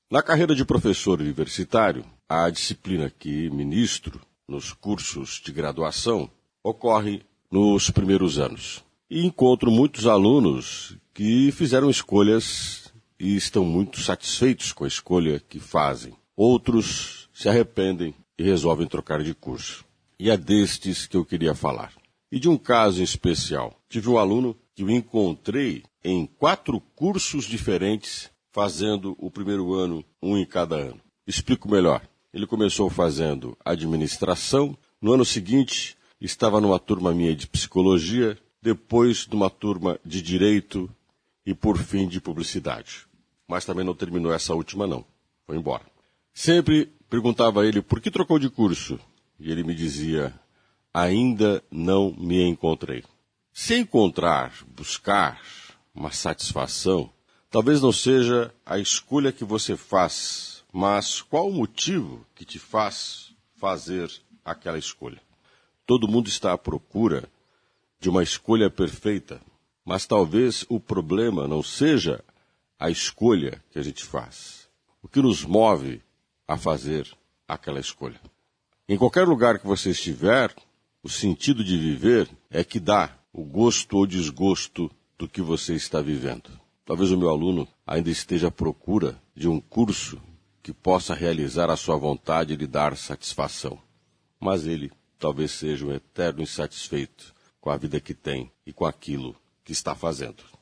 Na carreira de professor universitário, a disciplina que ministro nos cursos de graduação ocorre nos primeiros anos. E encontro muitos alunos que fizeram escolhas e estão muito satisfeitos com a escolha que fazem. Outros se arrependem e resolvem trocar de curso. E é destes que eu queria falar. E de um caso em especial. Tive um aluno que eu encontrei em 4 cursos diferentes, fazendo o primeiro ano, um em cada ano. Explico melhor. Ele começou fazendo administração, no ano seguinte estava numa turma minha de psicologia, depois numa turma de direito e por fim de publicidade. Mas também não terminou essa última não, foi embora. Sempre perguntava a ele por que trocou de curso e ele me dizia, ainda não me encontrei. Se encontrar, buscar uma satisfação, talvez não seja a escolha que você faz, mas qual o motivo que te faz fazer aquela escolha? Todo mundo está à procura de uma escolha perfeita, mas talvez o problema não seja a escolha que a gente faz. O que nos move a fazer aquela escolha? Em qualquer lugar que você estiver, o sentido de viver é que dá o gosto ou desgosto do que você está vivendo. Talvez o meu aluno ainda esteja à procura de um curso que possa realizar a sua vontade e lhe dar satisfação. Mas ele talvez seja um eterno insatisfeito com a vida que tem e com aquilo que está fazendo.